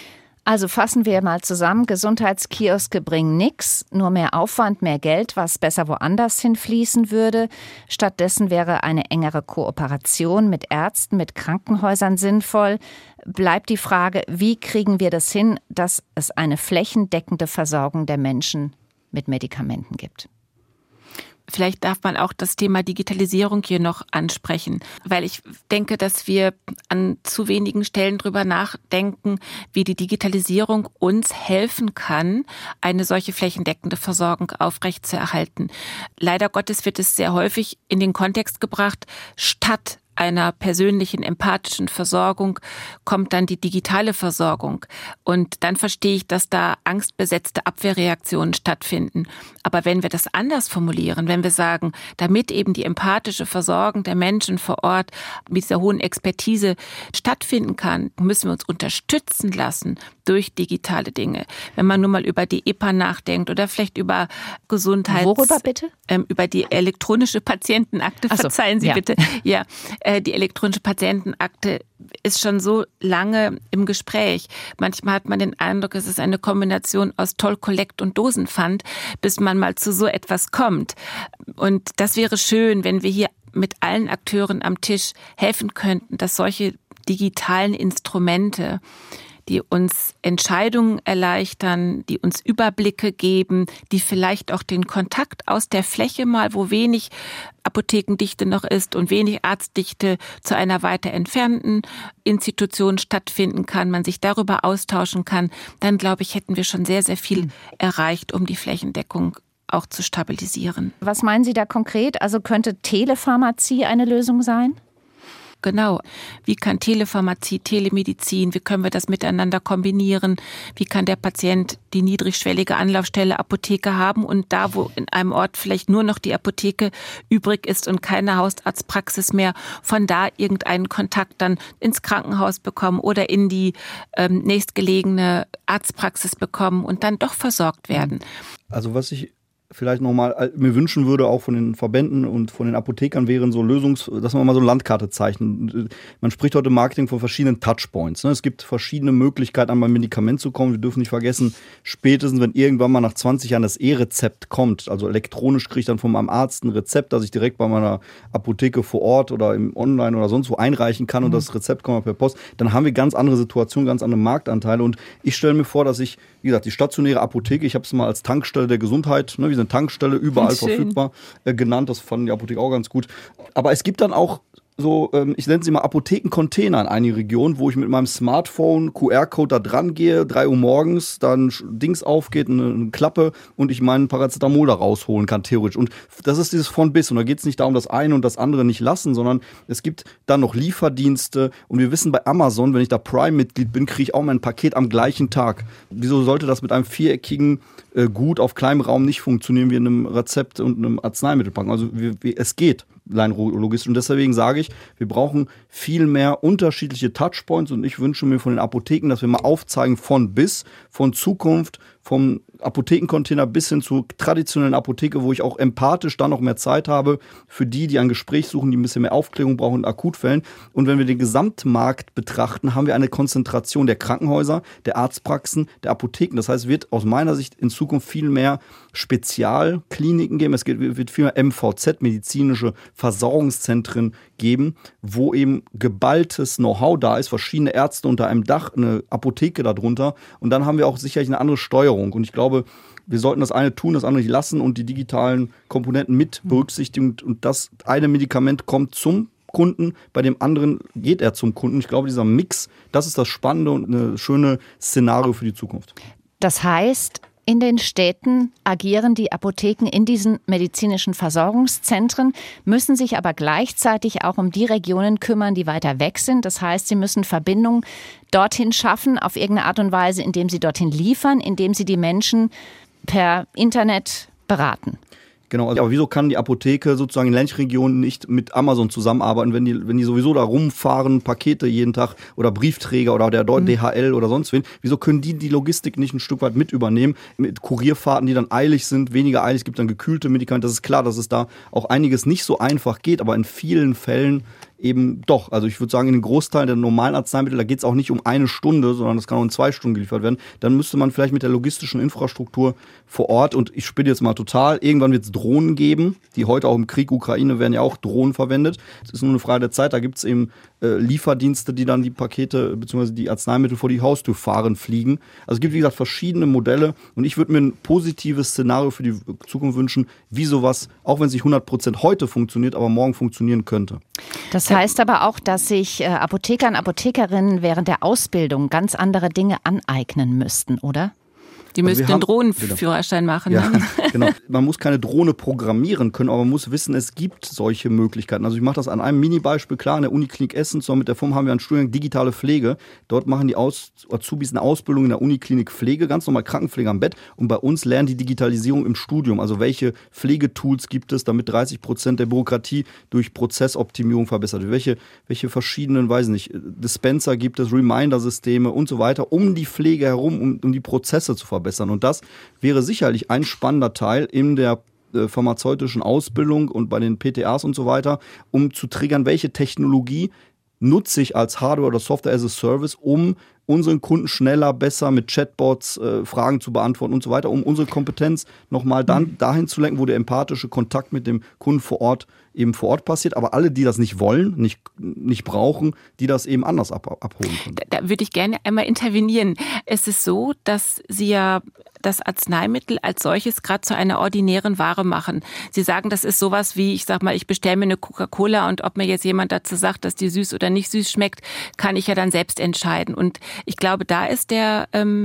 Also fassen wir mal zusammen, Gesundheitskioske bringen nichts, nur mehr Aufwand, mehr Geld, was besser woanders hinfließen würde. Stattdessen wäre eine engere Kooperation mit Ärzten, mit Krankenhäusern sinnvoll. Bleibt die Frage, wie kriegen wir das hin, dass es eine flächendeckende Versorgung der Menschen mit Medikamenten gibt? Vielleicht darf man auch das Thema Digitalisierung hier noch ansprechen, weil ich denke, dass wir an zu wenigen Stellen drüber nachdenken, wie die Digitalisierung uns helfen kann, eine solche flächendeckende Versorgung aufrechtzuerhalten. Leider Gottes wird es sehr häufig in den Kontext gebracht, statt einer persönlichen, empathischen Versorgung kommt dann die digitale Versorgung. Und dann verstehe ich, dass da angstbesetzte Abwehrreaktionen stattfinden. Aber wenn wir das anders formulieren, wenn wir sagen, damit eben die empathische Versorgung der Menschen vor Ort mit dieser hohen Expertise stattfinden kann, müssen wir uns unterstützen lassen durch digitale Dinge. Wenn man nur mal über die EPA nachdenkt oder vielleicht über Worüber bitte? Über die elektronische Patientenakte, verzeihen Sie bitte. Ja, die elektronische Patientenakte ist schon so lange im Gespräch. Manchmal hat man den Eindruck, es ist eine Kombination aus Toll-Collect und Dosenpfand, bis man mal zu so etwas kommt. Und das wäre schön, wenn wir hier mit allen Akteuren am Tisch helfen könnten, dass solche digitalen Instrumente, die uns Entscheidungen erleichtern, die uns Überblicke geben, die vielleicht auch den Kontakt aus der Fläche mal, wo wenig Apothekendichte noch ist und wenig Arztdichte zu einer weiter entfernten Institution stattfinden kann, man sich darüber austauschen kann, dann glaube ich, hätten wir schon sehr, sehr viel erreicht, um die Flächendeckung auch zu stabilisieren. Was meinen Sie da konkret? Also könnte Telepharmazie eine Lösung sein? Genau. Wie kann Telepharmazie, Telemedizin, wie können wir das miteinander kombinieren? Wie kann der Patient die niedrigschwellige Anlaufstelle Apotheke haben und da, wo in einem Ort vielleicht nur noch die Apotheke übrig ist und keine Hausarztpraxis mehr, von da irgendeinen Kontakt dann ins Krankenhaus bekommen oder in die nächstgelegene Arztpraxis bekommen und dann doch versorgt werden. Also was ich vielleicht nochmal mir wünschen würde, auch von den Verbänden und von den Apothekern, wären so dass man mal so eine Landkarte zeichnet. Man spricht heute im Marketing von verschiedenen Touchpoints. Es gibt verschiedene Möglichkeiten, an ein Medikament zu kommen. Wir dürfen nicht vergessen, spätestens, wenn irgendwann mal nach 20 Jahren das E-Rezept kommt, also elektronisch kriege ich dann von meinem Arzt ein Rezept, das ich direkt bei meiner Apotheke vor Ort oder im Online oder sonst wo einreichen kann und das Rezept kommt per Post, dann haben wir ganz andere Situationen, ganz andere Marktanteile. Und ich stelle mir vor, dass ich, wie gesagt, die stationäre Apotheke, ich habe es mal als Tankstelle der Gesundheit, wie eine Tankstelle, überall verfügbar genannt. Das fanden die Apotheke auch ganz gut. Aber es gibt dann auch so, ich nenne sie mal Apothekencontainer in einigen Regionen, wo ich mit meinem Smartphone QR-Code da dran gehe, 3 Uhr morgens, dann Dings aufgeht, eine Klappe und ich meinen Paracetamol da rausholen kann, theoretisch. Und das ist dieses von bis. Und da geht es nicht darum, das eine und das andere nicht lassen, sondern es gibt dann noch Lieferdienste. Und wir wissen bei Amazon, wenn ich da Prime-Mitglied bin, kriege ich auch mein Paket am gleichen Tag. Wieso sollte das mit einem viereckigen Gut auf kleinem Raum nicht funktionieren wie in einem Rezept und einem Arzneimittelpacken? Also es geht logistisch. Und deswegen sage ich, wir brauchen viel mehr unterschiedliche Touchpoints und ich wünsche mir von den Apotheken, dass wir mal aufzeigen von bis, von Zukunft, vom Apothekencontainer bis hin zur traditionellen Apotheke, wo ich auch empathisch dann noch mehr Zeit habe für die ein Gespräch suchen, die ein bisschen mehr Aufklärung brauchen in Akutfällen. Und wenn wir den Gesamtmarkt betrachten, haben wir eine Konzentration der Krankenhäuser, der Arztpraxen, der Apotheken. Das heißt, es wird aus meiner Sicht in Zukunft viel mehr Spezialkliniken geben. Es wird viel mehr MVZ, medizinische Versorgungszentren geben, wo eben geballtes Know-how da ist, verschiedene Ärzte unter einem Dach, eine Apotheke darunter. Und dann haben wir auch sicherlich eine andere Steuerung. Und ich glaube, wir sollten das eine tun, das andere nicht lassen und die digitalen Komponenten mit berücksichtigen. Und das eine Medikament kommt zum Kunden, bei dem anderen geht er zum Kunden. Ich glaube, dieser Mix, das ist das Spannende und eine schöne Szenario für die Zukunft. Das heißt, in den Städten agieren die Apotheken in diesen medizinischen Versorgungszentren, müssen sich aber gleichzeitig auch um die Regionen kümmern, die weiter weg sind. Das heißt, sie müssen Verbindungen dorthin schaffen, auf irgendeine Art und Weise, indem sie dorthin liefern, indem sie die Menschen per Internet beraten. Genau, aber wieso kann die Apotheke sozusagen in ländlichen Regionen nicht mit Amazon zusammenarbeiten, wenn die sowieso da rumfahren, Pakete jeden Tag oder Briefträger oder der DHL oder sonst wen, wieso können die Logistik nicht ein Stück weit mit übernehmen, mit Kurierfahrten, die dann eilig sind, weniger eilig, es gibt dann gekühlte Medikamente, das ist klar, dass es da auch einiges nicht so einfach geht, aber in vielen Fällen eben doch. Also ich würde sagen, in den Großteil der normalen Arzneimittel, da geht es auch nicht um 1 Stunde, sondern das kann auch in 2 Stunden geliefert werden. Dann müsste man vielleicht mit der logistischen Infrastruktur vor Ort, und ich spinne jetzt mal total, irgendwann wird es Drohnen geben, die heute auch im Krieg Ukraine werden ja auch Drohnen verwendet. Es ist nur eine Frage der Zeit, da gibt es eben Lieferdienste, die dann die Pakete bzw. die Arzneimittel vor die Haustür fahren, fliegen. Also es gibt, wie gesagt, verschiedene Modelle und ich würde mir ein positives Szenario für die Zukunft wünschen, wie sowas, auch wenn es nicht 100% heute funktioniert, aber morgen funktionieren könnte. Das heißt aber auch, dass sich Apotheker und Apothekerinnen während der Ausbildung ganz andere Dinge aneignen müssten, oder? Die müssten einen Drohnenführerschein machen. Ja, genau. Man muss keine Drohne programmieren können, aber man muss wissen, es gibt solche Möglichkeiten. Also ich mache das an einem Mini-Beispiel klar. In der Uniklinik Essen, zusammen mit der Firma haben wir einen Studiengang Digitale Pflege. Dort machen die Azubis eine Ausbildung in der Uniklinik Pflege, ganz normal Krankenpflege am Bett. Und bei uns lernen die Digitalisierung im Studium. Also welche Pflegetools gibt es, damit 30% der Bürokratie durch Prozessoptimierung verbessert wird. Welche verschiedenen, weiß nicht, Dispenser gibt es, Reminder-Systeme und so weiter, um die Pflege herum, um die Prozesse zu verbessern. Und das wäre sicherlich ein spannender Teil in der pharmazeutischen Ausbildung und bei den PTAs und so weiter, um zu triggern, welche Technologie nutze ich als Hardware oder Software as a Service, um unseren Kunden schneller, besser mit Chatbots Fragen zu beantworten und so weiter, um unsere Kompetenz nochmal dann dahin zu lenken, wo der empathische Kontakt mit dem Kunden vor Ort passiert. Aber alle, die das nicht wollen, nicht brauchen, die das eben anders abholen können. Da würde ich gerne einmal intervenieren. Es ist so, dass Sie ja das Arzneimittel als solches gerade zu einer ordinären Ware machen. Sie sagen, das ist sowas wie, ich sag mal, ich bestelle mir eine Coca-Cola und ob mir jetzt jemand dazu sagt, dass die süß oder nicht süß schmeckt, kann ich ja dann selbst entscheiden. Und ich glaube, da ist der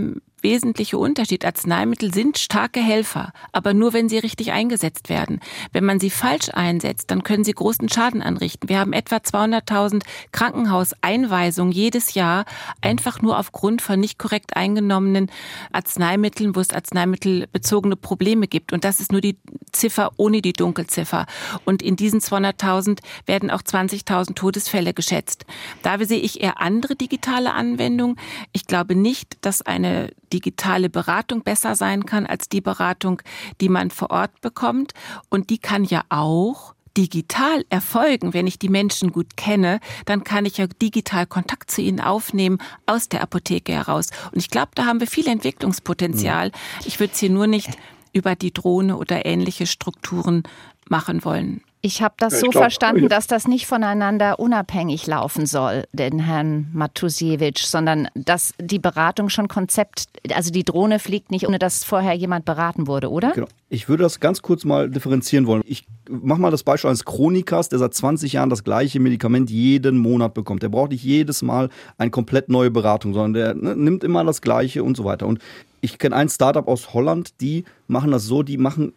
wesentliche Unterschied. Arzneimittel sind starke Helfer, aber nur, wenn sie richtig eingesetzt werden. Wenn man sie falsch einsetzt, dann können sie großen Schaden anrichten. Wir haben etwa 200.000 Krankenhauseinweisungen jedes Jahr, einfach nur aufgrund von nicht korrekt eingenommenen Arzneimitteln, wo es arzneimittelbezogene Probleme gibt. Und das ist nur die Ziffer ohne die Dunkelziffer. Und in diesen 200.000 werden auch 20.000 Todesfälle geschätzt. Da sehe ich eher andere digitale Anwendungen. Ich glaube nicht, dass eine digitale Beratung besser sein kann als die Beratung, die man vor Ort bekommt. Und die kann ja auch digital erfolgen. Wenn ich die Menschen gut kenne, dann kann ich ja digital Kontakt zu ihnen aufnehmen aus der Apotheke heraus. Und ich glaube, da haben wir viel Entwicklungspotenzial. Ich würde es hier nur nicht über die Drohne oder ähnliche Strukturen machen wollen. Ich habe das so verstanden, dass das nicht voneinander unabhängig laufen soll, den Herrn Matusiewicz, sondern dass die Beratung schon also die Drohne fliegt nicht, ohne dass vorher jemand beraten wurde, oder? Genau. Ich würde das ganz kurz mal differenzieren wollen. Ich mache mal das Beispiel eines Chronikers, der seit 20 Jahren das gleiche Medikament jeden Monat bekommt. Der braucht nicht jedes Mal eine komplett neue Beratung, sondern der nimmt immer das Gleiche und so weiter. Und ich kenne ein Startup aus Holland, die machen das so, die machen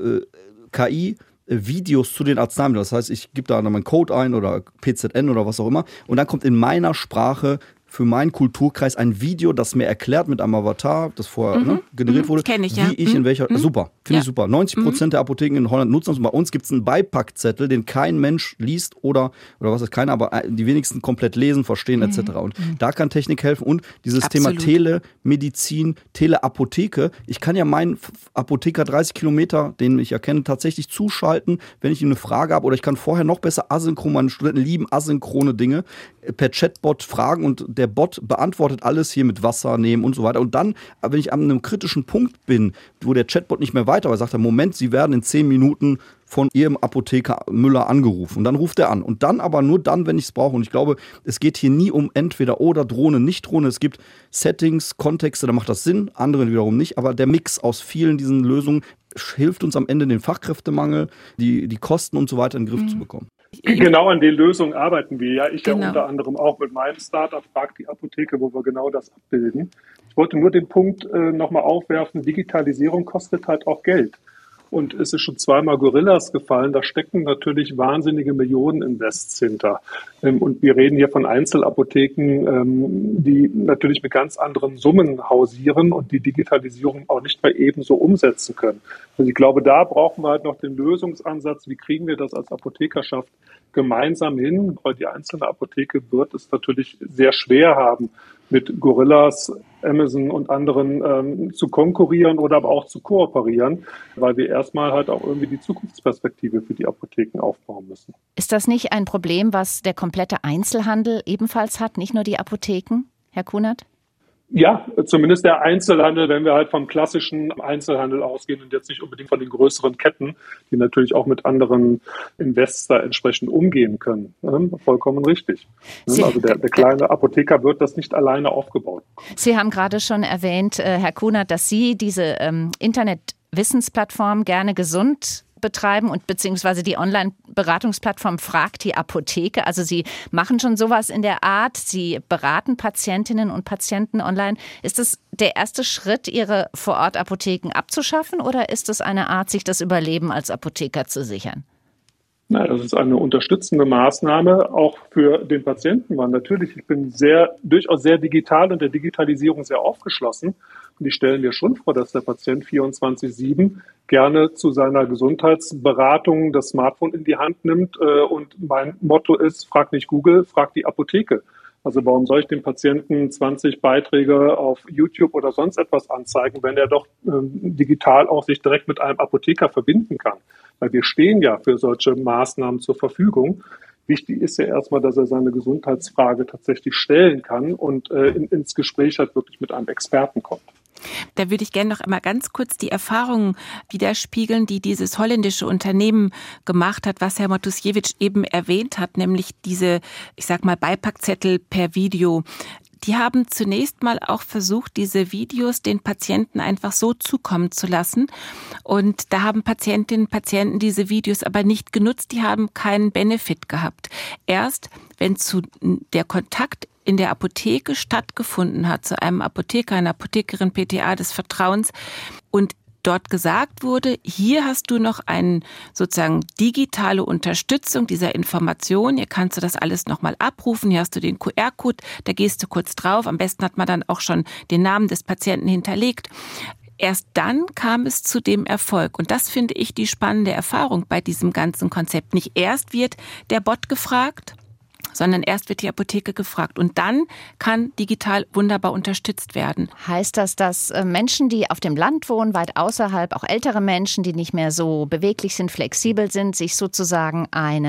KI Videos zu den Arzneimitteln. Das heißt, ich gebe da meinen Code ein oder PZN oder was auch immer und dann kommt in meiner Sprache für meinen Kulturkreis ein Video, das mir erklärt mit einem Avatar, das vorher generiert wurde, wie ich in welcher, super, finde ich super. 90% der Apotheken in Holland nutzen das und bei uns gibt es einen Beipackzettel, den kein Mensch liest oder was ist keiner, aber die wenigsten komplett lesen, verstehen etc. Und da kann Technik helfen und dieses Thema Telemedizin, Teleapotheke, ich kann ja meinen Apotheker 30 Kilometer, den ich erkenne, tatsächlich zuschalten, wenn ich ihm eine Frage habe oder ich kann vorher noch besser asynchron, meine Studenten lieben asynchrone Dinge, per Chatbot fragen und der Bot beantwortet alles hier mit Wasser nehmen und so weiter. Und dann, wenn ich an einem kritischen Punkt bin, wo der Chatbot nicht mehr weiter, aber sagt er, Moment, Sie werden in 10 Minuten von Ihrem Apotheker Müller angerufen. Und dann ruft er an. Und dann aber nur dann, wenn ich es brauche. Und ich glaube, es geht hier nie um entweder oder Drohne, nicht Drohne. Es gibt Settings, Kontexte, da macht das Sinn, andere wiederum nicht. Aber der Mix aus vielen diesen Lösungen hilft uns am Ende, den Fachkräftemangel, die Kosten und so weiter in den Griff zu bekommen. Genau an den Lösungen arbeiten wir. Ja, ich ja unter anderem auch mit meinem Startup Frag die Apotheke, wo wir genau das abbilden. Ich wollte nur den Punkt nochmal aufwerfen, Digitalisierung kostet halt auch Geld. Und es ist schon zweimal Gorillas gefallen, da stecken natürlich wahnsinnige Millionen-Invests hinter. Und wir reden hier von Einzelapotheken, die natürlich mit ganz anderen Summen hausieren und die Digitalisierung auch nicht mehr ebenso umsetzen können. Also ich glaube, da brauchen wir halt noch den Lösungsansatz, wie kriegen wir das als Apothekerschaft gemeinsam hin, weil die einzelne Apotheke wird es natürlich sehr schwer haben, mit Gorillas, Amazon und anderen zu konkurrieren oder aber auch zu kooperieren, weil wir erstmal halt auch irgendwie die Zukunftsperspektive für die Apotheken aufbauen müssen. Ist das nicht ein Problem, was der komplette Einzelhandel ebenfalls hat, nicht nur die Apotheken, Herr Kunert? Ja, zumindest der Einzelhandel, wenn wir halt vom klassischen Einzelhandel ausgehen und jetzt nicht unbedingt von den größeren Ketten, die natürlich auch mit anderen Invests da entsprechend umgehen können. Vollkommen richtig. Also der kleine Apotheker wird das nicht alleine aufgebaut. Sie haben gerade schon erwähnt, Herr Kunert, dass Sie diese Internet-Wissensplattform gerne gesund betreiben und beziehungsweise die Online-Beratungsplattform Frag die Apotheke. Also Sie machen schon sowas in der Art. Sie beraten Patientinnen und Patienten online. Ist das der erste Schritt, Ihre Vorortapotheken abzuschaffen oder ist es eine Art, sich das Überleben als Apotheker zu sichern? Nein, das ist eine unterstützende Maßnahme auch für den Patienten. Weil natürlich, ich bin durchaus sehr digital und der Digitalisierung sehr aufgeschlossen. Und ich stelle mir schon vor, dass der Patient 24/7 gerne zu seiner Gesundheitsberatung das Smartphone in die Hand nimmt. Und mein Motto ist, frag nicht Google, frag die Apotheke. Also warum soll ich dem Patienten 20 Beiträge auf YouTube oder sonst etwas anzeigen, wenn er doch digital auch sich direkt mit einem Apotheker verbinden kann? Weil wir stehen ja für solche Maßnahmen zur Verfügung. Wichtig ist ja erstmal, dass er seine Gesundheitsfrage tatsächlich stellen kann und ins Gespräch halt wirklich mit einem Experten kommt. Da würde ich gerne noch einmal ganz kurz die Erfahrungen widerspiegeln, die dieses holländische Unternehmen gemacht hat, was Herr Matusiewicz eben erwähnt hat, nämlich diese, ich sag mal, Beipackzettel per Video. Die haben zunächst mal auch versucht, diese Videos den Patienten einfach so zukommen zu lassen. Und da haben Patientinnen und Patienten diese Videos aber nicht genutzt. Die haben keinen Benefit gehabt. Erst wenn der Kontakt in der Apotheke stattgefunden hat, zu einem Apotheker, einer Apothekerin, PTA des Vertrauens, und dort gesagt wurde, hier hast du noch eine sozusagen digitale Unterstützung dieser Information. Hier kannst du das alles nochmal abrufen. Hier hast du den QR-Code, da gehst du kurz drauf. Am besten hat man dann auch schon den Namen des Patienten hinterlegt. Erst dann kam es zu dem Erfolg. Und das finde ich die spannende Erfahrung bei diesem ganzen Konzept. Nicht erst wird der Bot gefragt, sondern erst wird die Apotheke gefragt. Und dann kann digital wunderbar unterstützt werden. Heißt das, dass Menschen, die auf dem Land wohnen, weit außerhalb, auch ältere Menschen, die nicht mehr so beweglich sind, flexibel sind, sich sozusagen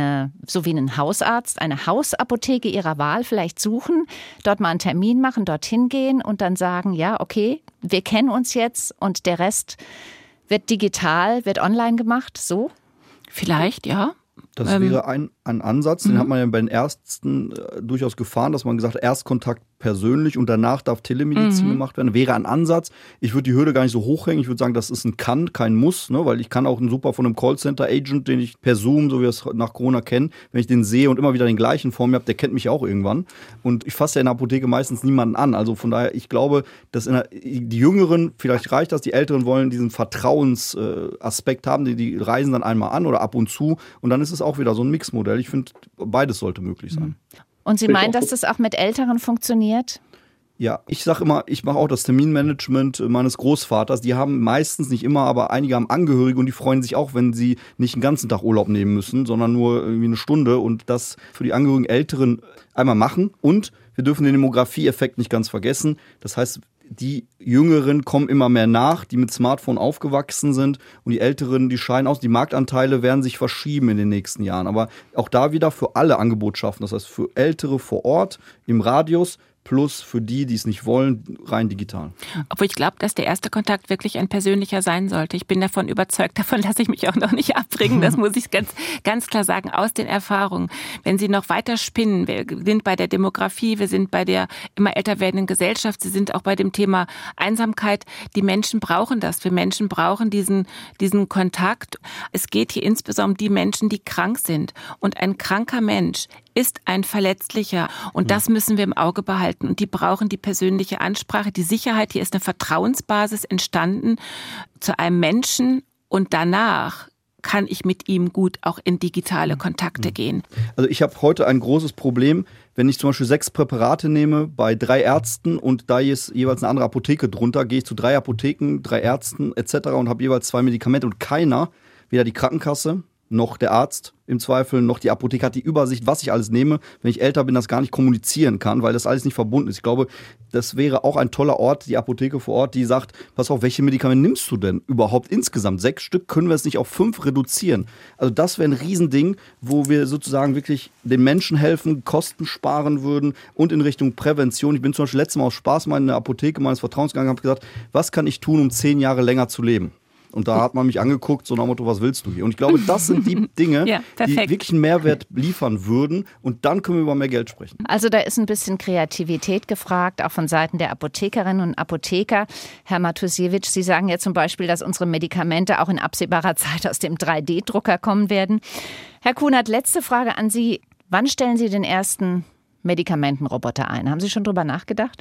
so wie einen Hausarzt, eine Hausapotheke ihrer Wahl vielleicht suchen, dort mal einen Termin machen, dorthin gehen und dann sagen, ja, okay, wir kennen uns jetzt und der Rest wird digital, wird online gemacht, so? Vielleicht, ja. Das wäre ein Ansatz, den hat man ja bei den Ärzten durchaus gefahren, dass man gesagt hat, Erstkontakt persönlich und danach darf Telemedizin gemacht werden. Wäre ein Ansatz. Ich würde die Hürde gar nicht so hochhängen. Ich würde sagen, das ist ein Kann, kein Muss, ne? Weil ich kann auch super von einem Callcenter-Agent, den ich per Zoom, so wie wir es nach Corona kennen, wenn ich den sehe und immer wieder den gleichen vor mir habe, der kennt mich auch irgendwann. Und ich fasse ja in der Apotheke meistens niemanden an. Also von daher, ich glaube, dass die Jüngeren, vielleicht reicht das, die Älteren wollen diesen Vertrauensaspekt haben, die reisen dann einmal an oder ab und zu und dann ist es auch wieder so ein Mixmodell. Ich finde, beides sollte möglich sein. Und Sie meinen, dass das auch mit Älteren funktioniert? Ja, ich sage immer, ich mache auch das Terminmanagement meines Großvaters. Die haben meistens, nicht immer, aber einige haben Angehörige und die freuen sich auch, wenn sie nicht den ganzen Tag Urlaub nehmen müssen, sondern nur irgendwie eine Stunde und das für die Angehörigen Älteren einmal machen. Und wir dürfen den Demografie-Effekt nicht ganz vergessen. Das heißt, die Jüngeren kommen immer mehr nach, die mit Smartphone aufgewachsen sind und die Älteren, die scheinen aus. Die Marktanteile werden sich verschieben in den nächsten Jahren. Aber auch da wieder für alle Angebot schaffen. Das heißt, für Ältere vor Ort im Radius plus für die es nicht wollen, rein digital. Obwohl ich glaube, dass der erste Kontakt wirklich ein persönlicher sein sollte. Ich bin davon überzeugt, davon lasse ich mich auch noch nicht abbringen. Das muss ich ganz klar sagen, aus den Erfahrungen. Wenn Sie noch weiter spinnen, wir sind bei der Demografie, wir sind bei der immer älter werdenden Gesellschaft, Sie sind auch bei dem Thema Einsamkeit. Die Menschen brauchen das. Wir Menschen brauchen diesen Kontakt. Es geht hier insbesondere um die Menschen, die krank sind. Und ein kranker Mensch ist ein verletzlicher. Und das müssen wir im Auge behalten. Und die brauchen die persönliche Ansprache, die Sicherheit. Hier ist eine Vertrauensbasis entstanden zu einem Menschen. Und danach kann ich mit ihm gut auch in digitale Kontakte gehen. Also ich habe heute ein großes Problem, wenn ich zum Beispiel 6 Präparate nehme bei 3 Ärzten und da ist jeweils eine andere Apotheke drunter, gehe ich zu 3 Apotheken, 3 Ärzten etc. und habe jeweils 2 Medikamente und keiner, weder die Krankenkasse noch der Arzt im Zweifel, noch die Apotheke hat die Übersicht, was ich alles nehme, wenn ich älter bin, das gar nicht kommunizieren kann, weil das alles nicht verbunden ist. Ich glaube, das wäre auch ein toller Ort, die Apotheke vor Ort, die sagt, pass auf, welche Medikamente nimmst du denn überhaupt insgesamt? 6 Stück, können wir es nicht auf 5 reduzieren? Also das wäre ein Riesending, wo wir sozusagen wirklich den Menschen helfen, Kosten sparen würden und in Richtung Prävention. Ich bin zum Beispiel letztes Mal aus Spaß mal in der Apotheke meines Vertrauens gegangen und habe gesagt, was kann ich tun, um 10 Jahre länger zu leben? Und da hat man mich angeguckt, so nach dem Motto, was willst du hier? Und ich glaube, das sind die Dinge, die wirklich einen Mehrwert liefern würden. Und dann können wir über mehr Geld sprechen. Also da ist ein bisschen Kreativität gefragt, auch von Seiten der Apothekerinnen und Apotheker. Herr Matusiewicz, Sie sagen ja zum Beispiel, dass unsere Medikamente auch in absehbarer Zeit aus dem 3D-Drucker kommen werden. Herr Kunert, letzte Frage an Sie. Wann stellen Sie den ersten Medikamentenroboter ein? Haben Sie schon drüber nachgedacht?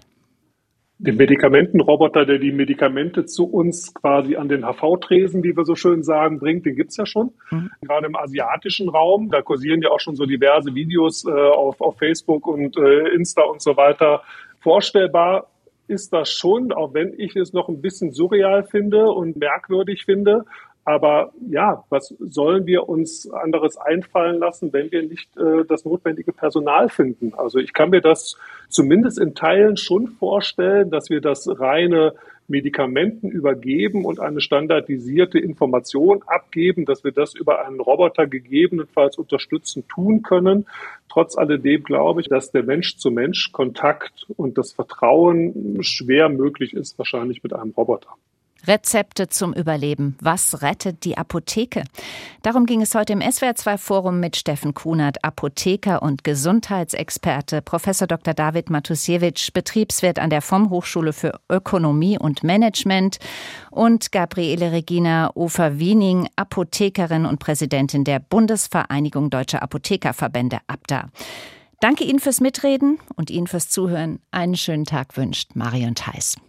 Den Medikamentenroboter, der die Medikamente zu uns quasi an den HV-Tresen, wie wir so schön sagen, bringt, den gibt's ja schon. Gerade im asiatischen Raum, da kursieren ja auch schon so diverse Videos auf Facebook und Insta und so weiter. Vorstellbar ist das schon, auch wenn ich es noch ein bisschen surreal finde und merkwürdig finde. Aber ja, was sollen wir uns anderes einfallen lassen, wenn wir nicht das notwendige Personal finden? Also ich kann mir das zumindest in Teilen schon vorstellen, dass wir das reine Medikamenten übergeben und eine standardisierte Information abgeben, dass wir das über einen Roboter gegebenenfalls unterstützend tun können. Trotz alledem glaube ich, dass der Mensch-zu-Mensch-Kontakt und das Vertrauen schwer möglich ist, wahrscheinlich mit einem Roboter. Rezepte zum Überleben. Was rettet die Apotheke? Darum ging es heute im SWR2-Forum mit Steffen Kunert, Apotheker und Gesundheitsexperte, Professor Dr. David Matusiewicz, Betriebswirt an der FOM-Hochschule für Ökonomie und Management und Gabriele Regina Ofer-Wiening, Apothekerin und Präsidentin der Bundesvereinigung Deutscher Apothekerverbände, ABDA. Danke Ihnen fürs Mitreden und Ihnen fürs Zuhören. Einen schönen Tag wünscht Marion Theis.